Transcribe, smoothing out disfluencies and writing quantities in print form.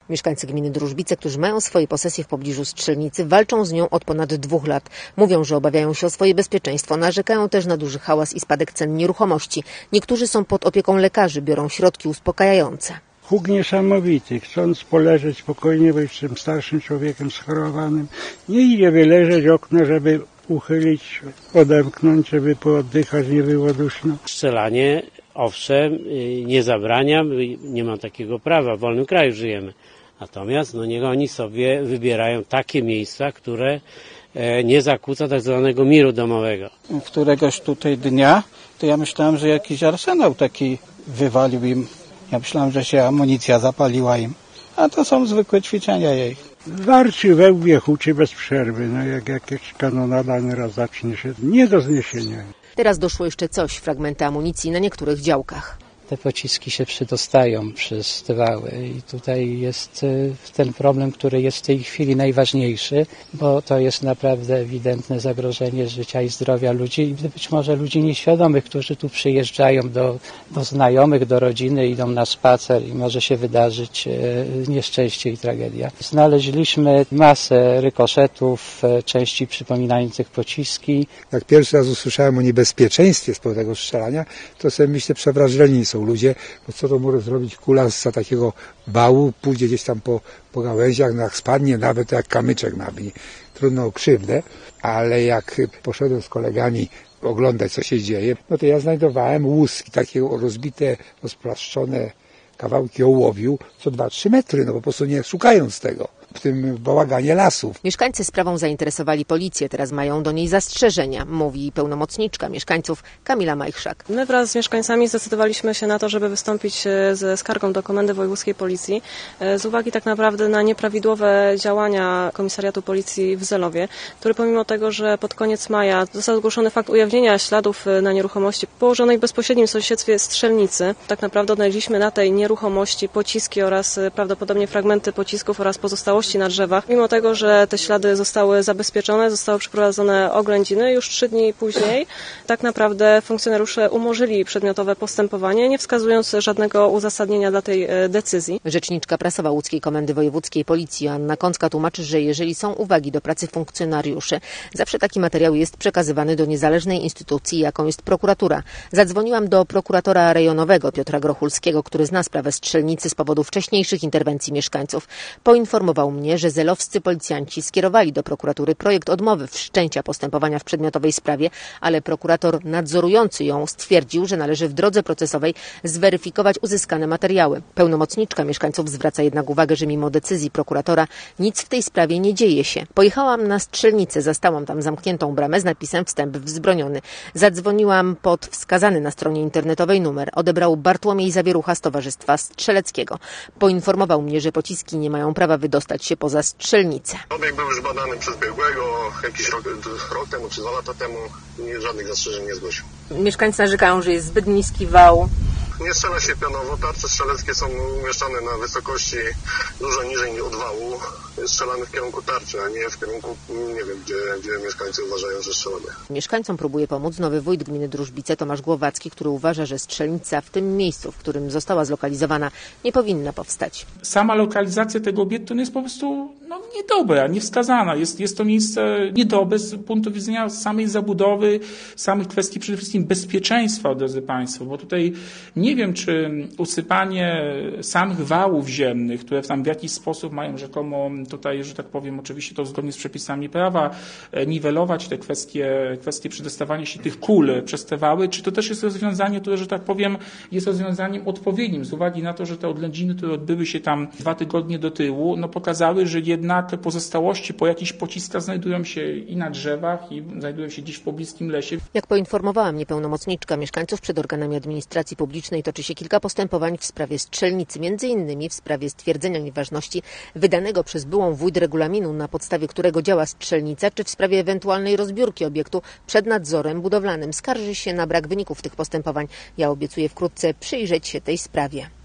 Mieszkańcy gminy Drużbice, którzy mają swoje posesje w pobliżu strzelnicy, walczą z nią od ponad 2 lat. Mówią, że obawiają się o swoje bezpieczeństwo. Narzekają też na duży hałas i spadek cen nieruchomości. Niektórzy są pod opieką lekarzy, biorą środki uspokajające. Huk niesamowity, chcąc poleżeć spokojnie, bo jestem starszym człowiekiem schorowanym, nie idzie wyleżeć okno, żeby uchylić, odemknąć, żeby pooddychać, nie było duszno. Strzelanie, owszem, nie zabraniam, nie mam takiego prawa, w wolnym kraju żyjemy. Natomiast niech oni sobie wybierają takie miejsca, które nie zakłóca tak zwanego miru domowego. Któregoś tutaj dnia, to ja myślałem, że jakiś arsenał taki wywalił im. Ja myślałem, że się amunicja zapaliła im, a to są zwykłe ćwiczenia jej. Warczy we łbie, huczy bez przerwy, jak jakaś kanonada nieraz zacznie się, nie do zniesienia. Teraz doszło jeszcze coś, fragmenty amunicji na niektórych działkach. Te pociski się przedostają przez te wały i tutaj jest ten problem, który jest w tej chwili najważniejszy, bo to jest naprawdę ewidentne zagrożenie życia i zdrowia ludzi i być może ludzi nieświadomych, którzy tu przyjeżdżają do znajomych, do rodziny, idą na spacer i może się wydarzyć nieszczęście i tragedia. Znaleźliśmy masę rykoszetów, części przypominających pociski. Jak pierwszy raz usłyszałem o niebezpieczeństwie z powodu tego strzelania, to sobie myślę, przewrażliwi są ludzie, bo co to może zrobić kula z takiego bału, pójdzie gdzieś tam po gałęziach, jak spadnie, nawet jak kamyczek nabije. Trudno o krzywdę, ale jak poszedłem z kolegami oglądać, co się dzieje, no to ja znajdowałem łuski, takie rozbite, rozplaszczone kawałki ołowiu, co 2-3 metry, no po prostu nie szukając tego. W tym bałaganie lasów. Mieszkańcy sprawą zainteresowali policję, teraz mają do niej zastrzeżenia, mówi pełnomocniczka mieszkańców Kamila Majchrzak. My wraz z mieszkańcami zdecydowaliśmy się na to, żeby wystąpić ze skargą do Komendy Wojewódzkiej Policji z uwagi tak naprawdę na nieprawidłowe działania Komisariatu Policji w Zelowie, który pomimo tego, że pod koniec maja został zgłoszony fakt ujawnienia śladów na nieruchomości położonej w bezpośrednim sąsiedztwie strzelnicy, tak naprawdę odnaleźliśmy na tej nieruchomości pociski oraz prawdopodobnie fragmenty pocisków oraz pozostałości na drzewach. Mimo tego, że te ślady zostały zabezpieczone, zostały przeprowadzone oględziny, już 3 dni później tak naprawdę funkcjonariusze umorzyli przedmiotowe postępowanie, nie wskazując żadnego uzasadnienia dla tej decyzji. Rzeczniczka prasowa Łódzkiej Komendy Wojewódzkiej Policji Joanna Kącka tłumaczy, że jeżeli są uwagi do pracy funkcjonariuszy, zawsze taki materiał jest przekazywany do niezależnej instytucji, jaką jest prokuratura. Zadzwoniłam do prokuratora rejonowego Piotra Grochulskiego, który zna sprawę strzelnicy z powodu wcześniejszych interwencji mieszkańców. Poinformował mnie, że zelowscy policjanci skierowali do prokuratury projekt odmowy wszczęcia postępowania w przedmiotowej sprawie, ale prokurator nadzorujący ją stwierdził, że należy w drodze procesowej zweryfikować uzyskane materiały. Pełnomocniczka mieszkańców zwraca jednak uwagę, że mimo decyzji prokuratora nic w tej sprawie nie dzieje się. Pojechałam na strzelnicę, zastałam tam zamkniętą bramę z napisem wstęp wzbroniony. Zadzwoniłam pod wskazany na stronie internetowej numer. Odebrał Bartłomiej Zawierucha z Towarzystwa Strzeleckiego. Poinformował mnie, że pociski nie mają prawa wydostać się poza strzelnicę. Obiekt był już badany przez biegłego jakiś rok temu czy 2 lata temu. Żadnych zastrzeżeń nie zgłosił. Mieszkańcy narzekają, że jest zbyt niski wał. Nie strzela się pionowo. Tarcze strzeleckie są umieszczane na wysokości dużo niżej od wału. Strzelamy w kierunku tarczy, a nie w kierunku, nie wiem, gdzie mieszkańcy uważają, że strzelamy. Mieszkańcom próbuje pomóc nowy wójt gminy Drużbice Tomasz Głowacki, który uważa, że strzelnica w tym miejscu, w którym została zlokalizowana, nie powinna powstać. Sama lokalizacja tego obiektu jest po prostu niedobra, niewskazana. Jest to miejsce niedobre z punktu widzenia samej zabudowy, samych kwestii przede wszystkim bezpieczeństwa, drodzy Państwo, bo tutaj nie wiem, czy usypanie samych wałów ziemnych, które tam w jakiś sposób mają rzekomo tutaj, że tak powiem, oczywiście to zgodnie z przepisami prawa, niwelować te kwestie przedostawania się tych kul przez te wały, czy to też jest rozwiązanie, które, że tak powiem, jest rozwiązaniem odpowiednim z uwagi na to, że te odlędziny, które odbyły się tam 2 tygodnie do tyłu, pokazały, że jednak pozostałości po jakichś pociskach znajdują się i na drzewach, i znajdują się gdzieś w pobliskim lesie. Jak poinformowała mnie pełnomocniczka mieszkańców, przed organami administracji publicznej toczy się kilka postępowań w sprawie strzelnicy, m.in. w sprawie stwierdzenia nieważności wydanego przez byłą wójt regulaminu, na podstawie którego działa strzelnica, czy w sprawie ewentualnej rozbiórki obiektu przed nadzorem budowlanym. Skarży się na brak wyników tych postępowań. Ja obiecuję wkrótce przyjrzeć się tej sprawie.